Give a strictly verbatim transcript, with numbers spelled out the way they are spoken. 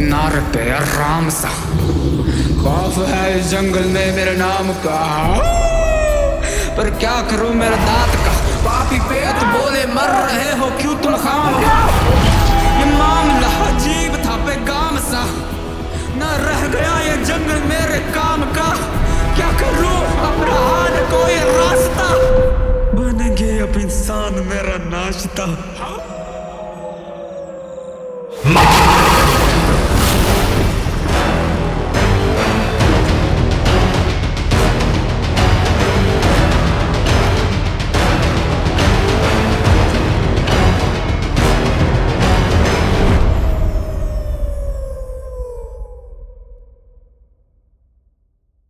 किनारे पे आराम सा, खौफ है इस जंगल में मेरे नाम का, पर क्या करूं मेरे दांत का। पापी पेट बोले मर रहे हो क्यों तुम खाम, ये मामला अजीब था बेगाम सा, न रह गया ये जंगल मेरे काम का। क्या करूं अपना हाल कोई रास्ता, बन गए अब इंसान मेरा नाश्ता।